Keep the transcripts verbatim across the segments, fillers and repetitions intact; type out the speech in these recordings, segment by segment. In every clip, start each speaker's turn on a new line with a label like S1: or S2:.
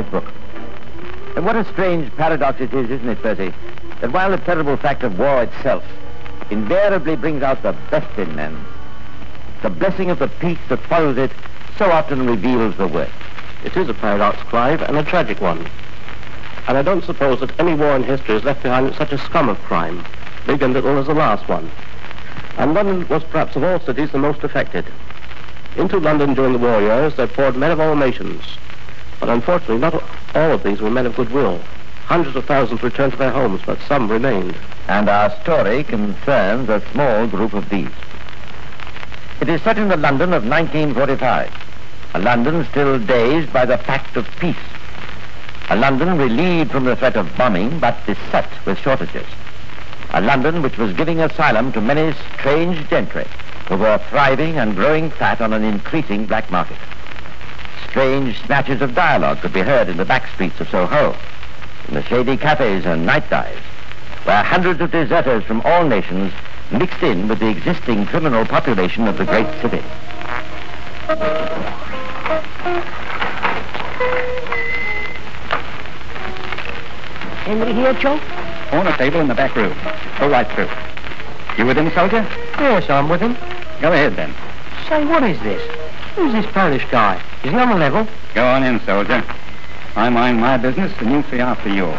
S1: life book. And what a strange paradox it is, isn't it, Percy, that while the terrible fact of war itself invariably brings out the best in men, the blessing of the peace that follows it so often reveals the worst.
S2: It is a paradox, Clive, and a tragic one. And I don't suppose that any war in history has left behind such a scum of crime, big and little, as the last one. And London was perhaps of all cities the most affected. Into London during the war years there poured men of all nations. But unfortunately not all of these were men of goodwill. Hundreds of thousands returned to their homes, but some remained.
S1: And our story concerns a small group of these. It is set in the London of nineteen forty-five, a London still dazed by the fact of peace, a London relieved from the threat of bombing but beset with shortages, a London which was giving asylum to many strange gentry who were thriving and growing fat on an increasing black market. Strange snatches of dialogue could be heard in the back streets of Soho, in the shady cafes and night dives, where hundreds of deserters from all nations mixed in with the existing criminal population of the great city.
S3: Henry here, Joe?
S4: On a table in the back room. Go right through. You with him, soldier?
S3: Yes, I'm with him.
S4: Go ahead, then.
S3: Say, what is this? Who's this Polish guy? He's not on the level.
S4: Go on in, soldier. I mind my business, and you see after yours.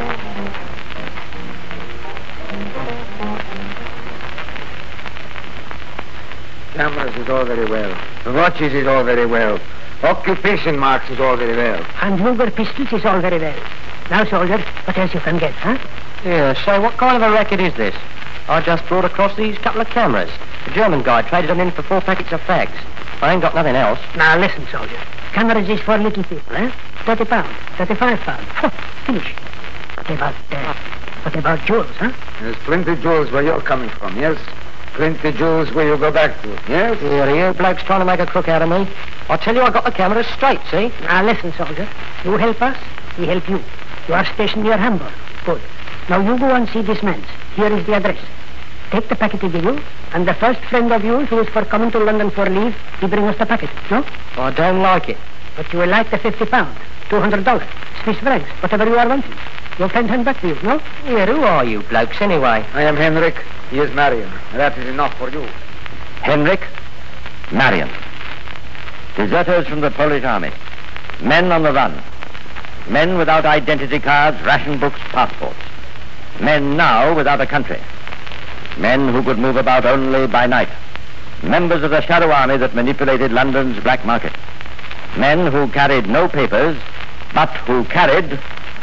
S5: Cameras is all very well. Watches is all very well. Occupation marks is all very well.
S3: And Luger pistols is all very well. Now, soldier, what else you can get, huh?
S2: Yeah, say, what kind of a racket is this? I just brought across these couple of cameras. The German guy traded them in for four packets of fags. I ain't got nothing else.
S3: Now, listen, soldier. Cameras is for little people, eh? Thirty pounds, thirty-five pounds. Huh, finish. What about, uh, what about jewels, huh?
S5: There's plenty jewels where you're coming from, yes? Plenty jewels where you go back to, yes?
S2: Here, you blokes trying to make a crook out of me. I tell you, I got the cameras straight, see?
S3: Now, listen, soldier. You help us, we help you. You are stationed near Hamburg. Good. Now, you go and see this man's. Here is the address. Take the packet he give you, and the first friend of yours who is for coming to London for leave, he bring us the packet, no?
S2: I don't like it.
S3: But you will like the fifty pounds, two hundred dollars, Swiss francs, whatever you are wanting. Your friend hand back to you, no?
S2: Here, who are you blokes, anyway?
S5: I am Henrik. He is Marion. That is enough for you.
S1: Henrik, Marion. Deserters from the Polish army. Men on the run. Men without identity cards, ration books, passports. Men now without a country. Men who could move about only by night. Members of the shadow army that manipulated London's black market. Men who carried no papers, but who carried...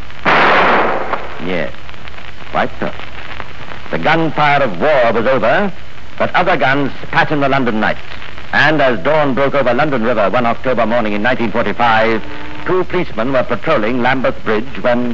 S1: Yes, quite so. The gunfire of war was over, but other guns spat in the London night. And as dawn broke over London River one October morning in nineteen forty-five, two policemen were patrolling Lambeth Bridge when...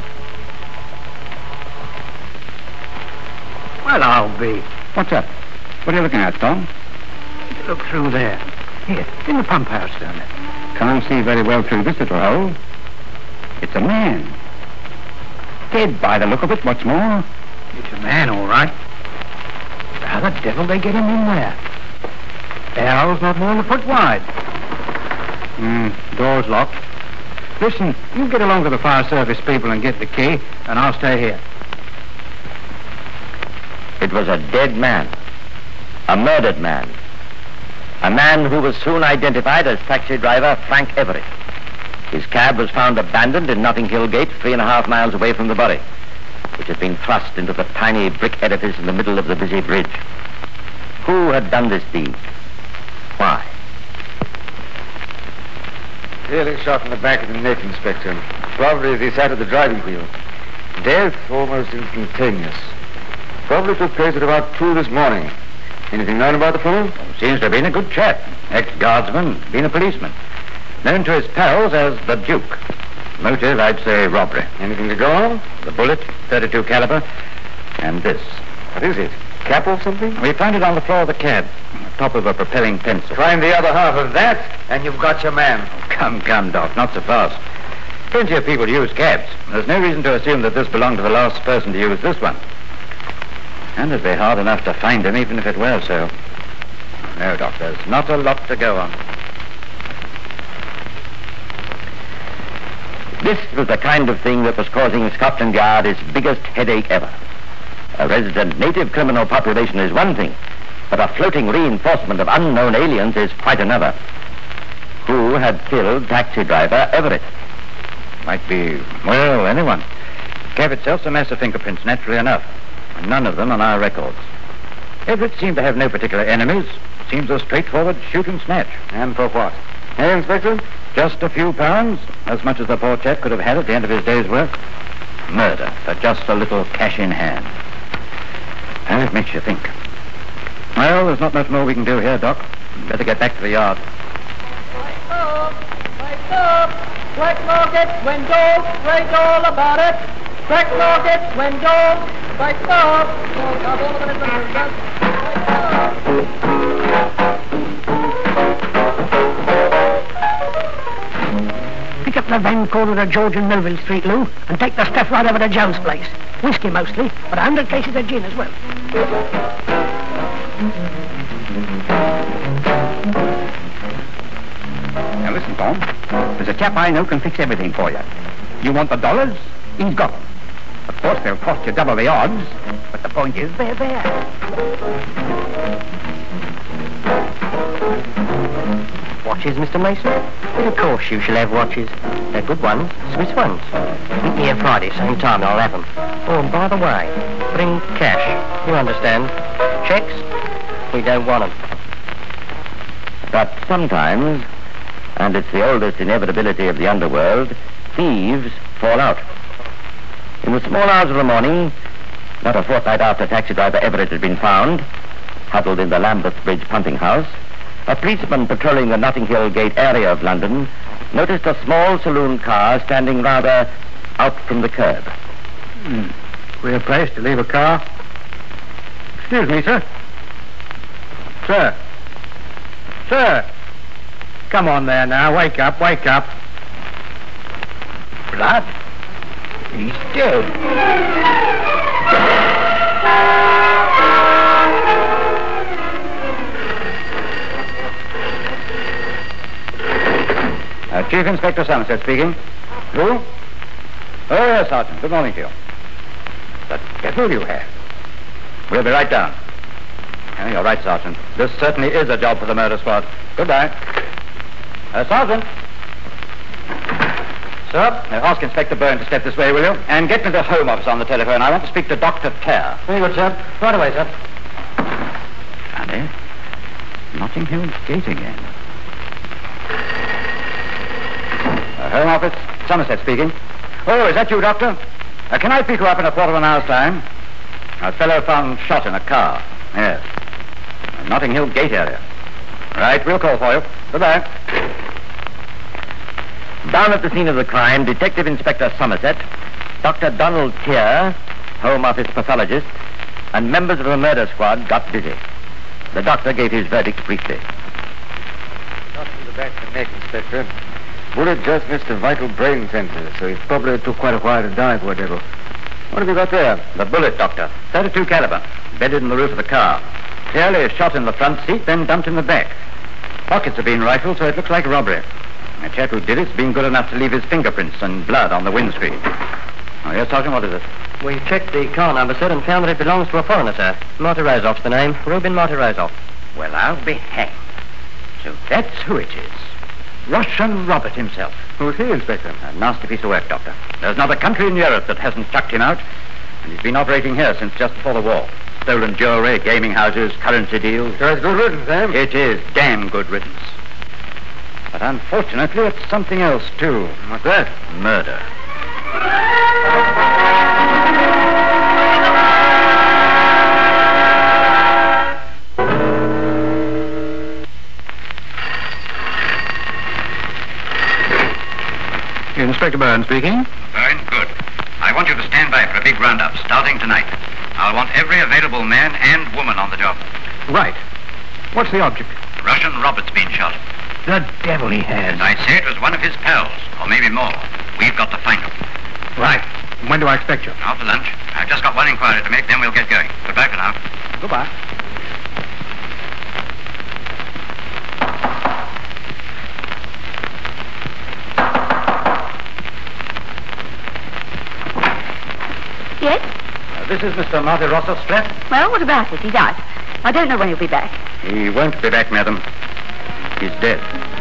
S5: Well, I'll be.
S4: What's up? What are you looking at, Tom?
S5: Look through there. Here, in the pump house down there.
S4: Can't see very well through this little hole. It's a man. Dead by the look of it, what's more.
S5: It's a man, all right. How the devil they get him in there? The hole's not more than a foot wide.
S4: Hmm, door's locked.
S5: Listen, you get along to the fire service people and get the key, and I'll stay here.
S1: It was a dead man. A murdered man. A man who was soon identified as taxi driver Frank Everett. His cab was found abandoned in Notting Hill Gate, three and a half miles away from the body, which had been thrust into the tiny brick edifice in the middle of the busy bridge. Who had done this deed? Why?
S5: Clearly shot in the back of the neck, Inspector. Probably as he sat at the driving wheel. Death almost instantaneous. Probably took place at about two this morning. Anything known about the fellow?
S4: Seems to have been a good chap. Ex-guardsman, been a policeman. Known to his pals as the Duke. Motive, I'd say robbery.
S5: Anything to go on?
S4: The bullet, thirty-two caliber, and this.
S5: What is it? Cap or something?
S4: We found it on the floor of the cab, on top of a propelling pencil.
S5: Find the other half of that, and you've got your man.
S4: Oh, come, come, Doc, not so fast. Plenty of people use cabs. There's no reason to assume that this belonged to the last person to use this one. And it'd be hard enough to find him, even if it were so. No, Doc, there's not a lot to go on.
S1: This was the kind of thing that was causing Scotland Yard its biggest headache ever. A resident native criminal population is one thing, but a floating reinforcement of unknown aliens is quite another. Who had killed taxi driver Everett?
S4: Might be, well, anyone. Cab itself's a mess of fingerprints, naturally enough. And none of them on our records. Everett seemed to have no particular enemies. Seems a straightforward shoot and snatch.
S5: And for what? Hey, Inspector?
S4: Just a few pounds, as much as the poor chap could have had at the end of his day's work. Murder for just a little cash in hand. And it makes you think. Well, there's not much more we can do here, Doc. Better get back to the yard.
S6: Right up, right up. Crack markets when gold, read all about it. Crack markets when gold, right up.
S3: Pick up the van corner of George and Melville Street, Lou, and take the stuff right over to Joe's place. Whiskey mostly, but a hundred cases of gin as well.
S7: Now listen, Tom. There's a chap I know can fix everything for you. You want the dollars? He's got them. Of course, they'll cost you double the odds, but the point is they're there.
S8: Watches, Mister Mason? Well, of course you shall have watches. They're good ones, Swiss ones. Meet me here Friday, same time, and I'll have them. Oh, and by the way, bring cash. You understand? Checks? We don't want them.
S1: But sometimes, and it's the oldest inevitability of the underworld, thieves fall out. In the small hours of the morning, not a fortnight after taxi driver Everett had been found, huddled in the Lambeth Bridge pumping house, a policeman patrolling the Notting Hill Gate area of London noticed a small saloon car standing rather out from the curb.
S7: Hmm. Queer place to leave a car. Excuse me, sir. Sir. Sir. Come on there now. Wake up, wake up. Blood? He's dead.
S4: Uh, Chief Inspector Somerset speaking. Who? Oh, yes, Sergeant. Good morning to you. The devil you have. We'll be right down. Oh, you're right, Sergeant. This certainly is a job for the murder squad. Goodbye. Uh, Sergeant. Sir, uh, ask Inspector Byrne to step this way, will you? And get me the Home Office on the telephone. I want to speak to Doctor Kerr.
S8: Very good, sir. Right away, sir.
S4: Funny. Notting Hill Gate again. Uh, Home Office, Somerset speaking. Oh, is that you, Doctor? Uh, can I pick you up in a quarter of an hour's time? A fellow found shot in a car. Yes. Uh, Notting Hill Gate area. Right, we'll call for you. Goodbye.
S1: Down at the scene of the crime, Detective Inspector Somerset, Doctor Donald Tier, Home Office pathologist, and members of the murder squad got busy. The doctor gave his verdict briefly.
S5: Not to the back of the neck, Inspector. Bullet just missed the vital brain center, so it probably took quite a while to die, poor devil. What have you got there?
S4: The bullet, Doctor. thirty-two caliber. Bedded in the roof of the car. Clearly a shot in the front seat, then dumped in the back. Pockets have been rifled, so it looks like a robbery. The chap who did it's been good enough to leave his fingerprints and blood on the windscreen. Oh, yes, Sergeant, what is it?
S8: We checked the car number, sir, and found that it belongs to a foreigner, sir. Morozov's the name. Rubin Morozov.
S4: Well, I'll be hanged. So that's who it is. Russian Robert himself.
S5: Who's he, Inspector?
S4: A nasty piece of work, Doctor. There's not a country in Europe that hasn't chucked him out. And he's been operating here since just before the war. Stolen jewelry, gaming houses, currency deals.
S5: Sure, it's good riddance, eh?
S4: It is damn good riddance. But unfortunately, it's something else, too.
S5: What's that?
S4: Murder.
S7: Inspector Byrne speaking.
S4: Byrne, good. I want you to stand by for a big roundup, starting tonight. I'll want every available man and woman on the job.
S7: Right. What's the object?
S4: Russian Robert's been shot.
S7: The devil he has.
S4: I say it was one of his pals, or maybe more. We've got to find him.
S7: Right. When do I expect you?
S4: After lunch. I've just got one inquiry to make, then we'll get going. Goodbye for now.
S7: Goodbye.
S9: Yes?
S4: Uh, this is Mister Marty Ross's flat.
S9: Well, what about it? He's out. I don't know when he'll be back.
S4: He won't be back, madam. He's dead.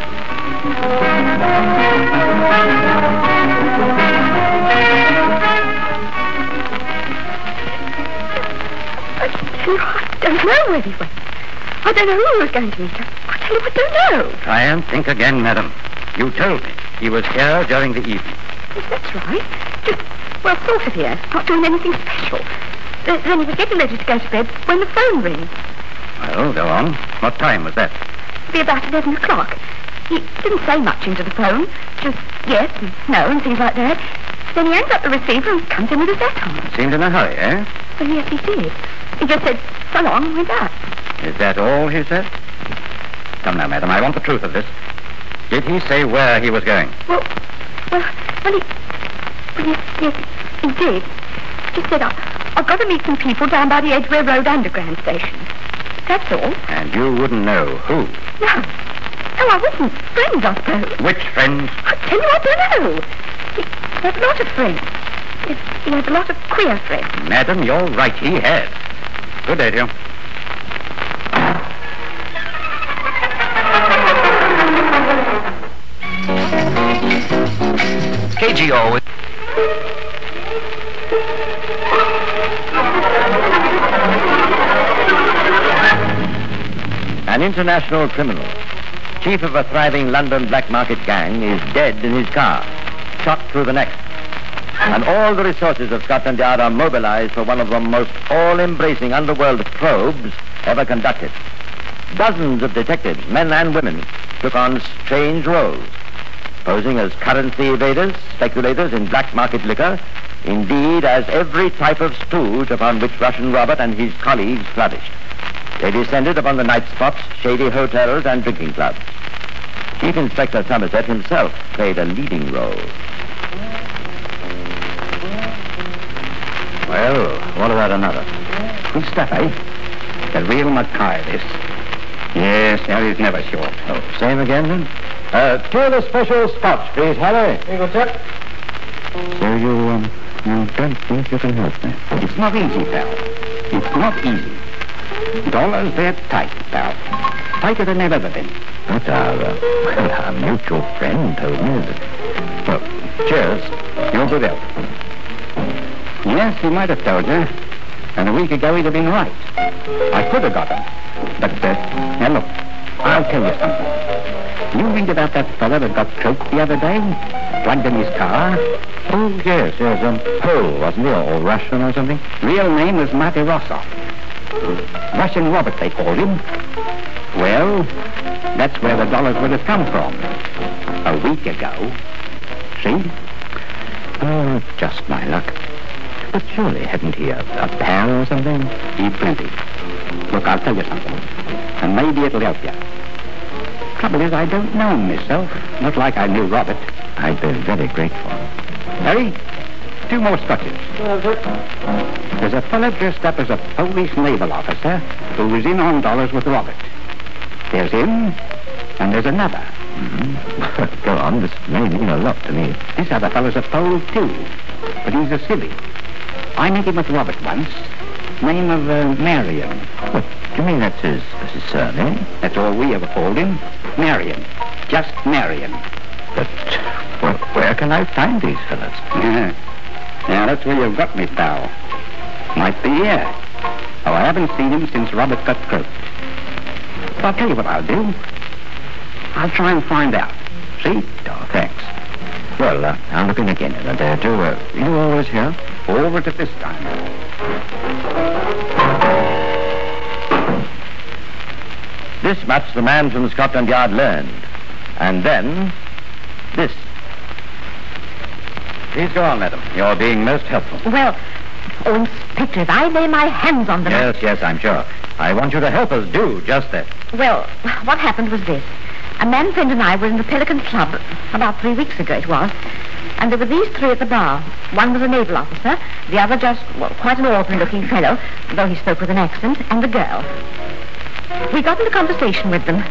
S9: I tell you, I don't know where he went. I don't know who he was going to meet. I tell you, I don't know.
S4: Try and think again, madam. You told me he was here during the evening.
S9: Yes, that's right. Just, well, sort of here. Not doing anything special. Then, then he was getting ready to go to bed when the phone rings.
S4: Well, go on. What time was that?
S9: It'd be about eleven o'clock. He didn't say much into the phone. Just yes and no and things like that. Then he hangs up the receiver and comes in with his hat on.
S4: Seemed in a hurry, eh?
S9: Well, yes, he did. He just said, so long, and went out.
S4: Is that all he said? Come now, madam, I want the truth of this. Did he say where he was going?
S9: Well, well, well, he... Well, yes, yes, he did. He just said, I, I've got to meet some people down by the Edgware Road Underground Station. That's all.
S4: And you wouldn't know who?
S9: No. No, I wouldn't. Friends, I suppose.
S4: Which friends?
S9: I tell you, I don't know. He, he has a lot of friends. He, he has a lot of queer friends.
S4: Madam, you're right, he has. Good day to you.
S1: K G O. An international criminal, chief of a thriving London black market gang, is dead in his car, shot through the neck. And all the resources of Scotland Yard are mobilized for one of the most all-embracing underworld probes ever conducted. Dozens of detectives, men and women, took on strange roles, posing as currency evaders, speculators in black market liquor, indeed as every type of stooge upon which Russian Robert and his colleagues flourished. They descended upon the night spots, shady hotels, and drinking clubs. Chief Inspector Somerset himself played a leading role.
S7: Well, what about another?
S8: Good stuff, eh? The real Mackay, this. Yes, there is never short.
S7: Oh, same again, then? Uh, two of the special scotch, please, Harry.
S6: Here you go, sir.
S8: So you, um, you don't think you can help me? It's not easy, pal. It's not easy. Dollars, they're tight, pal. Tighter than they've ever been.
S1: But our, uh, well, our mutual friend told me that...
S8: Well, cheers. Your good health. Yes, he might have told you. And a week ago he'd have been right. I could have got him. But, uh, now look, I'll tell you something. You read about that fella that got choked the other day? Plugged in his car?
S7: Oh, yes, yes, um, Pole, wasn't he? Or Russian or something?
S8: Real name was Marty Rossov. Russian Robert, they called him. Well, that's where the dollars would have come from. A week ago. See?
S1: Oh, just my luck. But surely hadn't he a, a pal or something?
S8: He plenty. Look, I'll tell you something. And maybe it'll help you. Trouble is, I don't know him myself. Not like I knew Robert.
S1: I'd be very grateful.
S8: Harry, two more scotches. There's a fella dressed up as a Polish naval officer who was in on dollars with Robert. There's him, and there's another.
S1: Mm-hmm. Go on, this may mean a lot to me.
S8: This other fellow's a Pole, too. But he's a silly. I met him with Robert once. Name of uh, Marion.
S1: What, do you mean that's his, that's his surname?
S8: That's all we ever called him. Marion. Just Marion.
S1: But, well, where can I find these fellas?
S8: Yeah. Now, that's where you've got me, pal. Might be here. Oh, I haven't seen him since Robert got croaked. But I'll tell you what I'll do. I'll try and find out. See?
S1: Oh, thanks. Well, uh, I'll look in again in a day or two. Uh, you always here?
S8: Over to this time.
S1: This much the man from Scotland Yard learned. And then, this.
S4: Please go on, madam. You're being most helpful.
S9: Well, oh, Inspector, if I lay my hands on them...
S4: Yes, yes, I'm sure. I want you to help us do just that.
S9: Well, what happened was this. A man friend and I were in the Pelican Club about three weeks ago it was, and there were these three at the bar. One was a naval officer, the other just, well, quite an ordinary-looking fellow, though he spoke with an accent, and the girl. We got into conversation with them.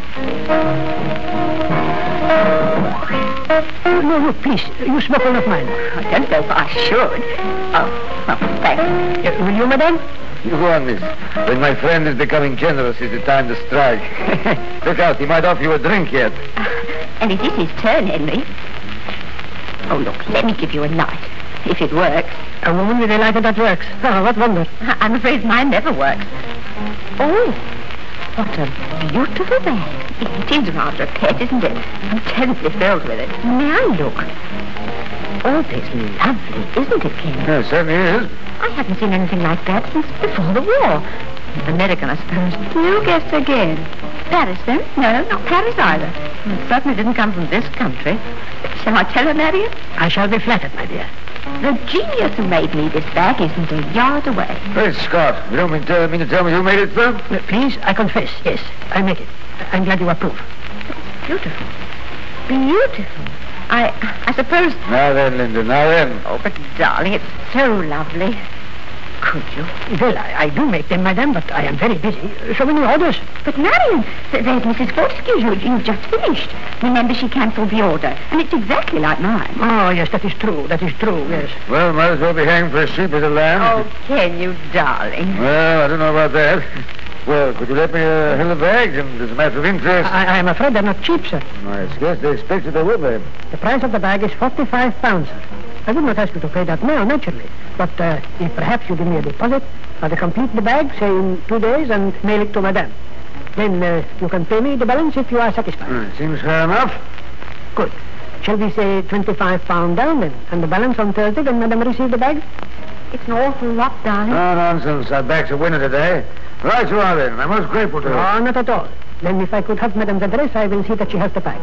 S3: No, no, please, you smoke enough, man.
S9: I don't know if I should. Oh. Oh, thanks.
S3: Uh, will you, madame?
S5: You go on, miss. When my friend is becoming generous, is the time to strike. Look out, he might offer you a drink yet.
S9: And it is his turn, Henry. Oh, look, let me give you a light, if it works.
S3: A woman with a lighter that works. Oh, what wonder.
S9: I'm afraid mine never works. Oh, what a beautiful bag. It is rather a pet, isn't it? I'm terribly thrilled with it. May I look? Oh, it's lovely, isn't it, Ken?
S5: Yes, certainly is.
S9: I haven't seen anything like that since before the war. American, I suppose. You guessed again. Paris, then? No, not Paris either. It certainly didn't come from this country. Shall I tell her, Marion?
S3: I shall be flattered, my dear.
S9: The genius who made me this bag isn't a yard away.
S5: Great Scott. You don't mean to, mean to tell me who made it, sir?
S3: Uh, please, I confess. Yes, I make it. I'm glad you approve.
S9: Beautiful. Beautiful. I I suppose...
S5: Now then, Linda, now then.
S9: Oh, but darling, it's so lovely. Could you?
S3: Well, I, I do make them, madame, but I am very busy. So many orders.
S9: But Marion, th- there's Missus Fortescue you, you just finished. Remember, she cancelled the order, and it's exactly like mine.
S3: Oh, yes, that is true. That is true, yes.
S5: Well, might as well be hanged for a sheep as a lamb.
S9: Oh, can you, darling?
S5: Well, I don't know about that. Well, could you let me uh, handle the bag? And as a matter of interest...
S3: I, I am afraid they're not cheap, sir.
S5: I scarce they expected they would be.
S3: The price of the bag is forty-five pounds, sir. I would not ask you to pay that now, naturally. But uh, if perhaps you give me a deposit, I'll complete the bag, say in two days, and mail it to madame. Then uh, you can pay me the balance if you are satisfied.
S5: Hmm, seems fair enough.
S3: Good. Shall we say twenty-five pounds down, then? And the balance on Thursday, when madame receives the bag?
S9: It's an awful lot, darling.
S5: No nonsense. Our bag's a winner today. Right you are, then. I'm most grateful to you.
S3: Oh, not at all. Then if I could have madame's address, I will see that she has the bag.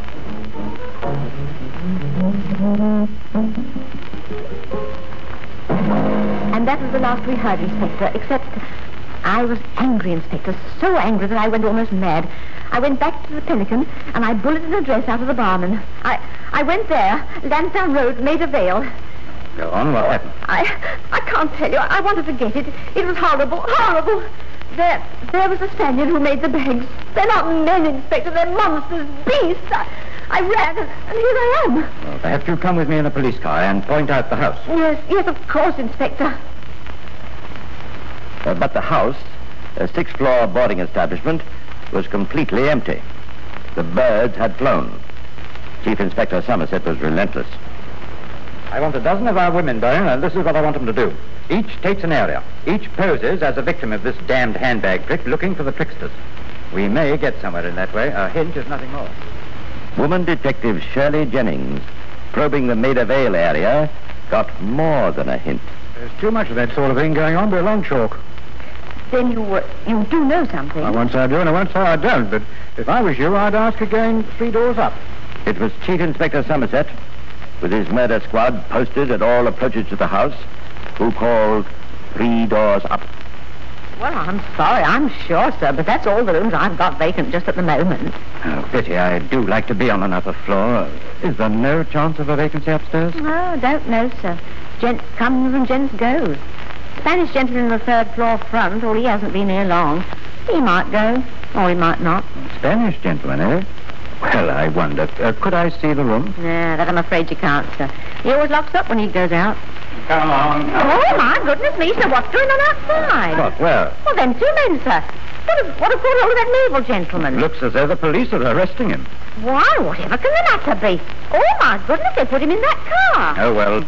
S9: And that was the last we heard, Inspector, except I was angry, Inspector, so angry that I went almost mad. I went back to the Pelican, and I bulleted an address out of the barman. I I went there, Lansdowne Road, Maida Vale.
S4: Go on, what happened?
S9: I I can't tell you. I wanted to get it. It was horrible, horrible. There, there was a Spaniard who made the bags. They're not men, Inspector. They're monsters, beasts. I, I ran, and, and here I am.
S4: Well, perhaps you'll come with me in a police car and point out the house.
S9: Yes, yes, of course, Inspector.
S1: Uh, but the house, a six-floor boarding establishment, was completely empty. The birds had flown. Chief Inspector Somerset was relentless.
S4: I want a dozen of our women down, and this is what I want them to do. Each takes an area. Each poses as a victim of this damned handbag trick, looking for the tricksters. We may get somewhere in that way. A hint is nothing more.
S1: Woman Detective Shirley Jennings, probing the Maida Vale area, got more than a hint.
S7: There's too much of that sort of thing going on by a long chalk.
S9: Then you uh, you do know something.
S7: I won't say I do and I won't say I don't, but if I was you, I'd ask again three doors up.
S1: It was Chief Inspector Somerset, with his murder squad posted at all approaches to the house, who called three doors up.
S9: Well, I'm sorry, I'm sure, sir, but that's all the rooms I've got vacant just at the moment.
S4: Oh, pity. I do like to be on an upper floor. Is there no chance of a vacancy upstairs?
S9: Oh, don't know, sir. Gents comes and gents goes. Spanish gentleman on the third floor front, well, he hasn't been here long. He might go, or he might not.
S4: Spanish gentleman, eh? Well, I wonder. Uh, could I see the room?
S9: No, that I'm afraid you can't, sir. He always locks up when he goes out.
S4: Come on.
S9: Oh, my goodness me, sir, what's going on outside?
S4: What? Where?
S9: Well, them two men, sir. What have, what have got hold of that naval gentleman?
S4: Looks as though the police are arresting him.
S9: Why, whatever can the matter be? Oh, my goodness, they put him in that car.
S4: Oh, well.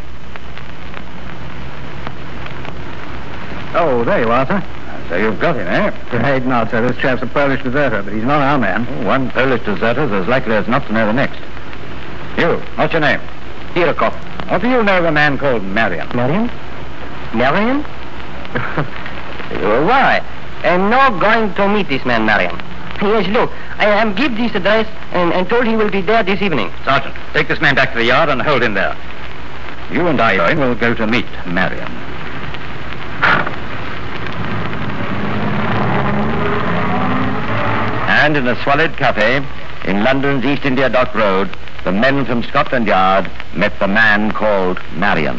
S7: Oh, there you are, sir.
S4: So you've got him, eh?
S7: Afraid not, sir. This chap's a Polish deserter, but he's not our man.
S4: Oh, one Polish deserter's as likely as not to know the next. You, what's your name? Irakov. What do you know of a man called Marion?
S8: Marion? Marion? Why? I'm not going to meet this man, Marion. Yes, look, I am give this address and, and told he will be there this evening.
S4: Sergeant, take this man back to the yard and hold him there. You and I will go to meet Marion.
S1: And in a squalid cafe in London's East India Dock Road, the men from Scotland Yard met the man called Marion.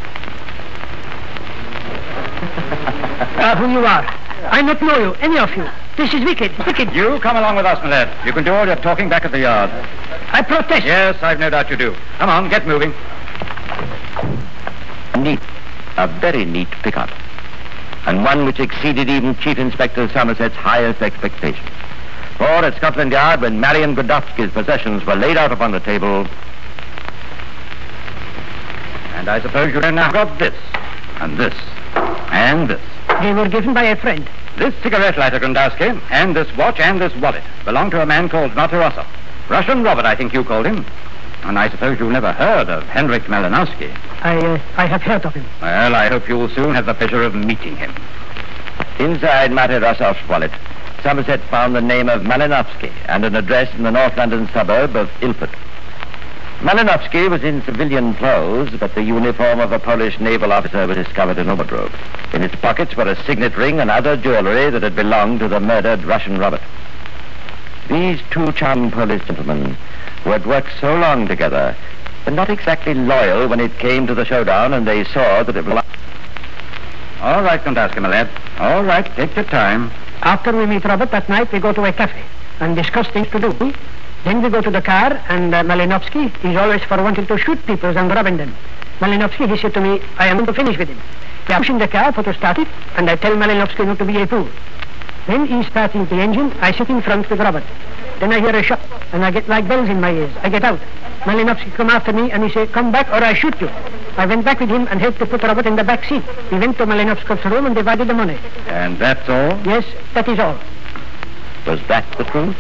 S3: Ah, who you are? I not know you, any of you. This is wicked, wicked.
S4: You come along with us, my lad. You can do all your talking back at the yard.
S3: I protest.
S4: Yes, I've no doubt you do. Come on, get moving.
S1: Neat, a A very neat pickup, and one which exceeded even Chief Inspector Somerset's highest expectations. For at Scotland Yard, when Marion Godofsky's possessions were laid out upon the table... And I suppose you now got this, and this, and this.
S3: They were given by a friend.
S4: This cigarette lighter, Grandowski, and this watch and this wallet belong to a man called Matarossa. Russian Robert, I think you called him. And I suppose you've never heard of Henrik Malinowski.
S3: I, uh, I have heard of him.
S4: Well, I hope you will soon have the pleasure of meeting him.
S1: Inside Matarossov's wallet, Somerset found the name of Malinowski and an address in the North London suburb of Ilford. Malinowski was in civilian clothes, but the uniform of a Polish naval officer was discovered in a wardrobe. In its pockets were a signet ring and other jewelry that had belonged to the murdered Russian Robert. These two charming Polish gentlemen, who had worked so long together, were not exactly loyal when it came to the showdown, and they saw that it was...
S4: All right, Grandowski, my lad. All right, take your time.
S3: After we meet Robert that night, we go to a cafe and discuss things to do. Then we go to the car, and uh, Malinowski is always for wanting to shoot people and robbing them. Malinowski, he said to me, I am going to finish with him. We are pushing the car for to start it, and I tell Malinowski not to be a fool. Then he starting the engine, I sit in front with Robert. Then I hear a shot, and I get like bells in my ears. I get out. Malinowski come after me, and he said, come back or I shoot you. I went back with him and helped to put Robert in the back seat. We went to Malinowski's room and divided the money.
S4: And that's all?
S3: Yes, that is all.
S1: Was that the truth?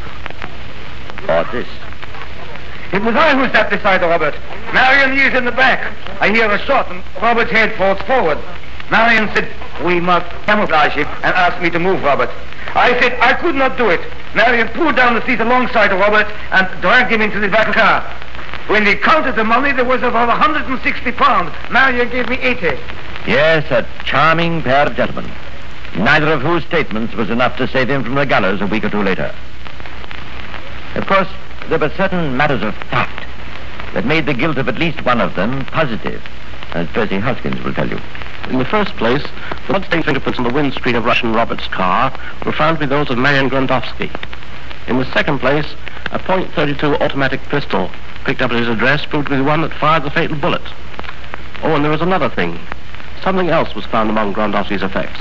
S1: Or this?
S5: It was I who sat beside Robert. Marion is in the back. I hear a shot, and Robert's head falls forward. Marion said, we must camouflage him, and asked me to move Robert. I said I could not do it. Marion pulled down the seat alongside of Robert and dragged him into the back car. When they counted the money, there was about one hundred sixty pounds. Marion gave me eighty.
S1: Yes, a charming pair of gentlemen, neither of whose statements was enough to save him from the gallows a week or two later. Of course, there were certain matters of fact that made the guilt of at least one of them positive, as Percy Hoskins will tell you.
S2: In the first place, the blood-stained fingerprints on the windscreen of Russian Robert's car were found to be those of Marion Grandowski. In the second place, a point thirty-two automatic pistol picked up at his address proved to be the one that fired the fatal bullet. Oh, and there was another thing. Something else was found among Grandowski's effects.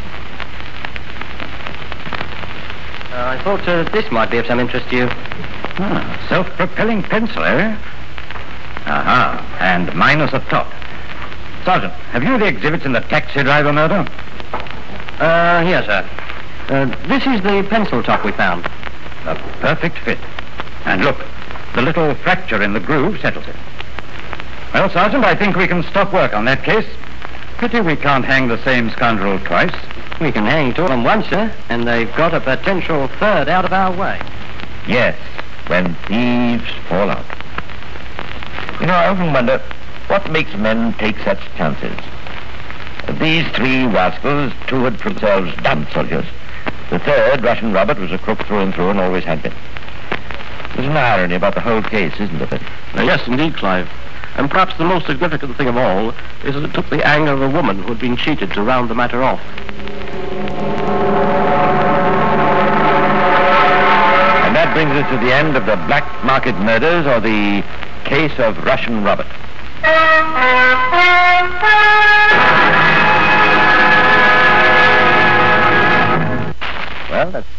S8: Uh, I thought uh, this might be of some interest to you.
S4: Ah, self-propelling pencil, eh? Aha, and minus a top. Sergeant, have you the exhibits in the taxi driver murder?
S8: Uh, here, sir. Uh, this is the pencil top we found.
S4: A perfect fit. And look, the little fracture in the groove settles it. Well, Sergeant, I think we can stop work on that case. Pity we can't hang the same scoundrel twice.
S8: We can hang two of them once, sir, and they've got a potential third out of our way.
S1: Yes, when thieves fall out. You know, I often wonder what makes men take such chances. Of these three rascals, two had proved themselves damned soldiers. The third, Russian Robert, was a crook through and through and always had been. There's an irony about the whole case, isn't there?
S2: Uh, yes, indeed, Clive. And perhaps the most significant thing of all is that it took the anger of a woman who had been cheated to round the matter off.
S1: And that brings us to the end of the Black Market Murders, or the case of Russian Robert. Well, that's...